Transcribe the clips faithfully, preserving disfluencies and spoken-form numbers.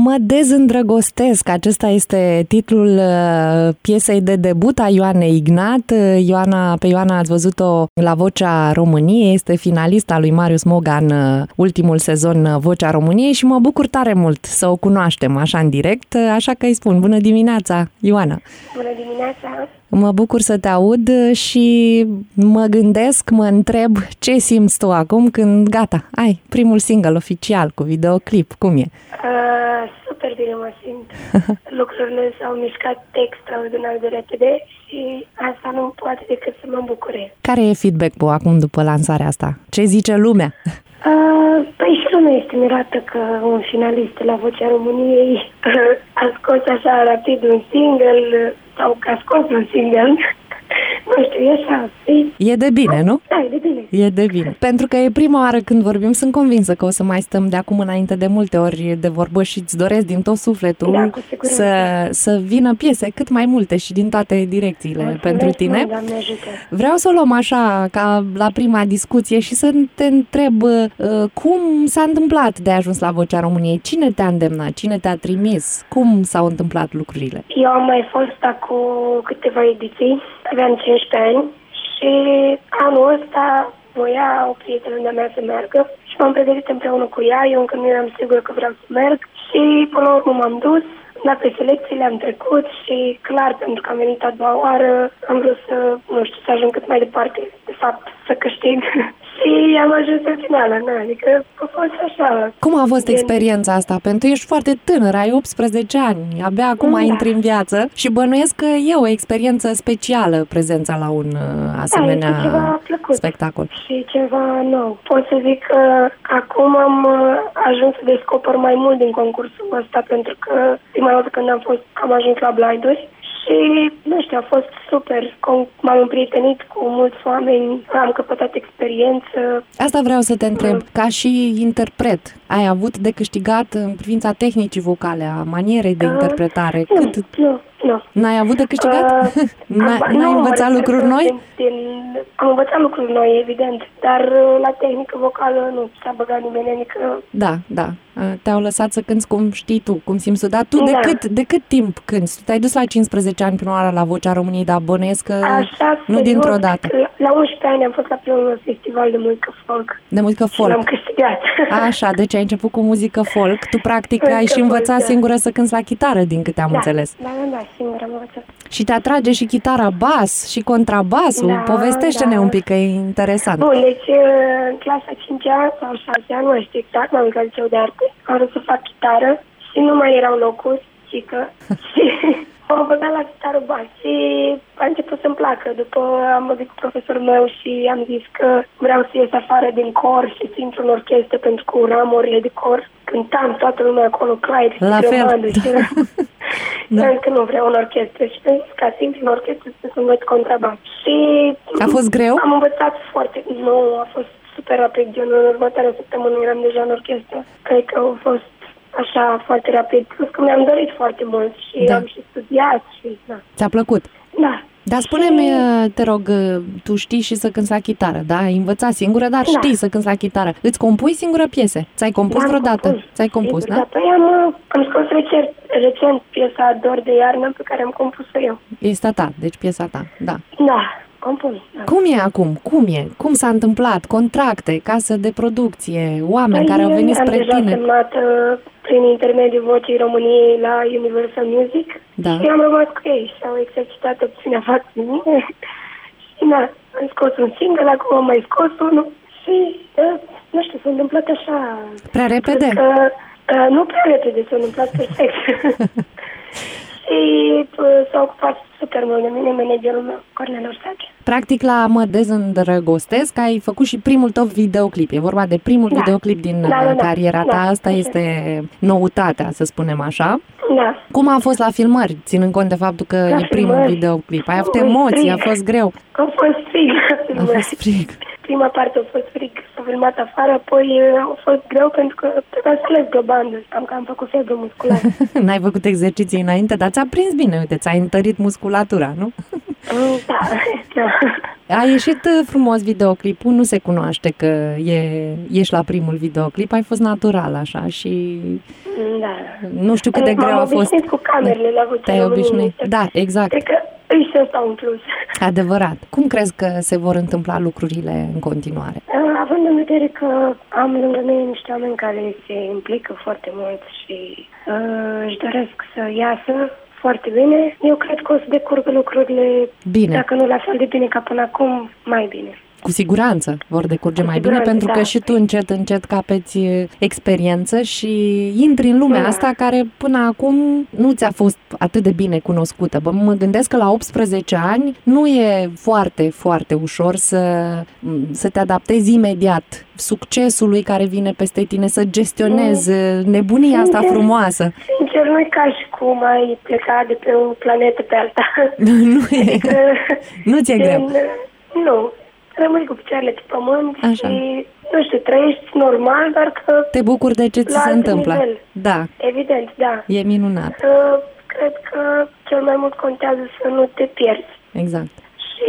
Mă dezîndrăgostesc. Acesta este titlul piesei de debut a Ioanei Ignat. Ioana, pe Ioana ați văzut-o la Vocea României, este finalista lui Marius Moga în ultimul sezon Vocea României și mă bucur tare mult să o cunoaștem așa în direct, așa că îi spun bună dimineața, Ioana! Bună dimineața! Mă bucur să te aud și mă gândesc, mă întreb ce simți tu acum când gata, ai primul single oficial cu videoclip, cum e? Uh, super bine mă simt. Lucrurile s-au mișcat extraordinar de repede și asta nu poate decât să mă bucure. Care e feedback-ul acum după lansarea asta? Ce zice lumea? Uh, păi și lumea este mirată că un finalist la Vocea României a scos așa rapid un single sau că a scos un single. Nu știu, e așa. E... e de bine, nu? Da, e de bine. E de bine. Pentru că e prima oară când vorbim, sunt convinsă că o să mai stăm de acum înainte de multe ori de vorbă și îți doresc din tot sufletul da, să, să vină piese cât mai multe și din toate direcțiile Mulțumesc, pentru tine. Doamne ajută. Vreau să o luăm așa, ca la prima discuție și să te întreb uh, cum s-a întâmplat de ajuns la Vocea României? Cine te-a îndemnat? Cine te-a trimis? Cum s-au întâmplat lucrurile? Eu am mai fost acum câteva ediții, aveam cincisprezece ani și anul ăsta voia o prietenă de-a mea să meargă și m-am pregătit împreună cu ea, eu încă nu eram sigură că vreau să merg și până la urmă m-am dus, la pe selecții le-am trecut și clar, pentru că am venit a doua oară, am vrut să, nu știu, să ajung cât mai departe, de fapt, să câștig. Și am ajuns în finală, na, adică a fost așa. Cum a fost experiența asta? Pentru că ești foarte tânără, ai optsprezece ani, abia acum da. intri în viață și bănuiesc că e o experiență specială prezența la un asemenea da, ceva plăcut spectacol. Și ceva nou. Pot să zic că acum am ajuns să descoper mai mult din concursul ăsta, pentru că prima dată când am fost, am ajuns la Blinduri. Și, nu știu, a fost super. M-am împrietenit cu mulți oameni, am căpătat experiență. Asta vreau să te întreb. Ca și interpret, ai avut de câștigat în privința tehnicii vocale, a manierei de interpretare? Uh, Cât... Nu, nu. N-ai avut de câștigat? Uh, N-ai, am, n-ai nu, învățat lucruri noi? Din, din, am învățat lucruri noi, evident, dar la tehnică vocală nu s-a băgat nimeni, adică... Da, da. Te-au lăsat să cânți cum știi tu, cum simți tu. Dar tu da. de, cât, de cât timp cânti? Tu te-ai dus la cincisprezece ani prima oară la Vocea României, dar bănuiesc că Așa, nu dintr-o dată. La unsprezece ani am fost la primul festival de muzică folk. De muzică folk. Și l-am câștigat. Așa, deci ai început cu muzică folk. Tu practic muzică ai și învățat folk, singură să cânți la chitară, din câte am da, înțeles. Da, da, da, singură am învățat. Și te atrage și chitara bas și contrabasul. Da, povestește-ne da. un pic, că e interesant. Bun, deci în clasa a cincea sau șasea, nu știu exact, m-am uitat la liceu de arte, am vrut să fac chitară și nu mai erau locuri, și că și m-am băgat la chitară bas și a început să-mi placă. După am vorbit cu profesorul meu și am zis că vreau să ies afară din cor și să intru în orchestră, pentru că uram orele de cor. Cântam toată lumea acolo, clari, la fel. Și da. că nu vreau în orchestră și am zis ca să intru în orchestră să învăț contrabas. Și a fost greu? Am învățat foarte, nu, a fost super rapid. Eu în următoarea săptămână eram deja în orchestră. Cred că a fost așa foarte rapid. Plus că mi-am dorit foarte mult și da. am și studiat și da. Ți-a plăcut? Da. Dar spune-mi, te rog, tu știi și să cânți la chitară, da? Ai învățat singură, dar știi da. să cânți la chitară. Îți compui singură piese? Ți-ai compus da, vreodată? Compus. Ți-ai compus, Sigur, da? da? Păi am, am scos recent, recent piesa Dor de iarnă pe care am compus-o eu. Este a ta, deci piesa ta, da. Da. Compun, da. Cum e acum? Cum e? Cum s-a întâmplat? Contracte, casă de producție, oameni păi care au venit spre tine? Am deja semnat uh, prin intermediul Vocii României la Universal Music da. și am rămas cu ei și au exercitat opțiunea față de mine și da, am scos un single, acum am mai scos unul și uh, nu știu, s-a întâmplat așa. Prea repede? Că, uh, nu prea repede, s-a întâmplat perfect. Și s-a ocupat super mult de mine managerul meu, Cornel Orsache. Practic, la Mă dezîndrăgostesc, ai făcut și primul tău videoclip. E vorba de primul da. videoclip din da, da, cariera ta. Da, Asta da. este noutatea, să spunem așa. Da. Cum a fost la filmări, ținând cont de faptul că la e primul filmări. videoclip? Ai avut emoții, frig. a fost greu? A fost frig. A fost frig. Prima parte a fost frig, s-a filmat afară, apoi a fost greu pentru că trebuia să leg globandul. Am că am făcut febră musculară. N-ai făcut exerciții înainte, dar ți-a prins bine, uite, ți-a întărit musculatura, nu? Da, da. A ieșit frumos videoclipul, nu se cunoaște că e, ești la primul videoclip, ai fost natural așa și... Da. Nu știu cât de greu a fost. M-am cu camerele la Vocea Te-ai României. obișnuit? Da, exact. Cred că îi și ăsta un plus. Adevărat. Cum crezi că se vor întâmpla lucrurile în continuare? Având în vedere că am lângă mine niște oameni care se implică foarte mult și uh, își doresc să iasă foarte bine, eu cred că o să decurgă lucrurile, bine. Dacă nu la fel de bine ca până acum, mai bine. Cu siguranță vor decurge Cu mai siguranță, bine, pentru da. că și tu încet, încet capeți experiență și intri în lumea da. asta care până acum nu ți-a fost atât de bine cunoscută. Bă, mă gândesc că la optsprezece ani nu e foarte, foarte ușor să, să te adaptezi imediat succesului care vine peste tine, să gestionezi mm. nebunia asta Sincer, frumoasă. Sincer, nu e ca și cum ai pleca de pe o planetă pe alta. Nu e. Adică, nu ți-e din, greu. Nu. Rămâi cu picioarele pe pământ. Așa. Și, nu știu, trăiești normal, dar că... Te bucuri de ce ți se întâmplă. Nivel. Da. Evident, da. E minunat. Uh, cred că cel mai mult contează să nu te pierzi. Exact. Și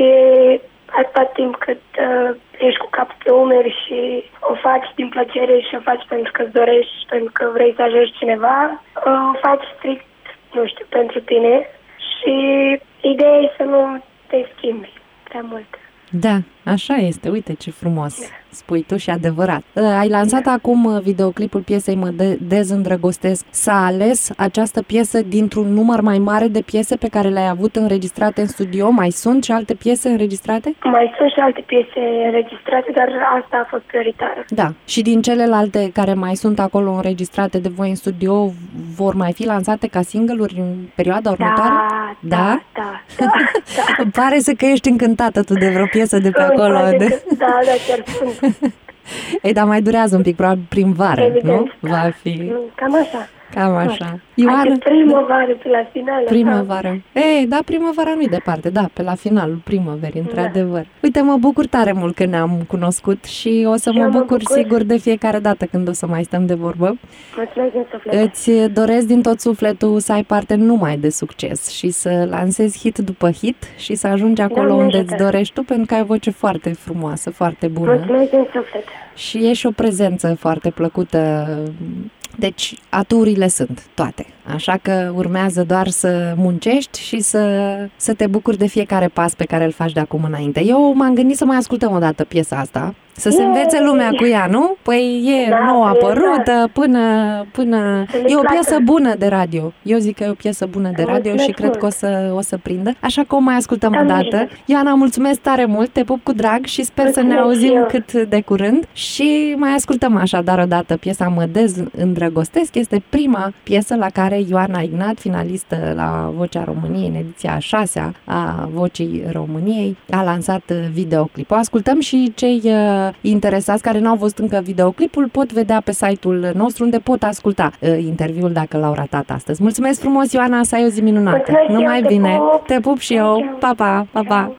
atâta timp cât uh, ești cu capul pe umeri și o faci din plăcere și o faci pentru că îți dorești, pentru că vrei să ajungi cineva, uh, o faci strict, nu știu, pentru tine. Și ideea e să nu te schimbi prea mult. Da, așa este. Uite ce frumos spui tu și adevărat. Ai lansat acum videoclipul piesei Mă de- dezîndrăgostesc. S-a ales această piesă dintr-un număr mai mare de piese pe care le-ai avut înregistrate în studio? Mai sunt și alte piese înregistrate? Mai sunt și alte piese înregistrate, dar asta a fost prioritară. Da. Și din celelalte care mai sunt acolo înregistrate de voi în studio, vor mai fi lansate ca single-uri în perioada următoare? Da, da, da. da, da. Îmi pare să că ești încântată tu de vreo piesă de pe acolo. De... Da, da, chiar sunt. Ei, dar mai durează un pic, probabil prin vară, Evident, nu? da. Va fi... Cam așa. Cam așa. Ioana, adică primăvară pe la final. Primăvară. Ei, da, primăvara nu-i departe, da, pe la finalul primăverii, într-adevăr. Da. Uite, mă bucur tare mult că ne-am cunoscut și o să mă bucur, mă bucur sigur de fiecare dată când o să mai stăm de vorbă. Mulțumesc din suflet. Îți doresc din tot sufletul să ai parte numai de succes și să lansezi hit după hit și să ajungi acolo da, unde îți dorești tu, pentru că ai o voce foarte frumoasă, foarte bună. Mulțumesc din suflet. Și ești o prezență foarte plăcută. Deci, aturile sunt toate. Așa că urmează doar să muncești și să, să te bucuri de fiecare pas pe care îl faci de acum înainte. Eu m-am gândit să mai ascultăm o dată piesa asta, să se învețe lumea cu ea, nu? Păi e da, nou apărută până... până... E o piesă bună de radio. Eu zic că e o piesă bună de radio mulțumesc și cred mult. că o să, o să prindă. Așa că o mai ascultăm da, o dată. Ioana, mulțumesc tare mult, te pup cu drag și sper mulțumesc să ne auzim eu. cât de curând. Și mai ascultăm așadar o dată piesa Mă dezîndrăgostesc. Este prima piesă la care Ioana Ignat, finalistă la Vocea României, în ediția a șasea a Vocii României, a lansat videoclip. O ascultăm și cei interesați care n-au văzut încă videoclipul pot vedea pe site-ul nostru unde pot asculta uh, interviul dacă l-au ratat astăzi. Mulțumesc frumos, Ioana, să ai o zi minunată. Numai bine. Te pup și eu. Pa, pa, pa, pa.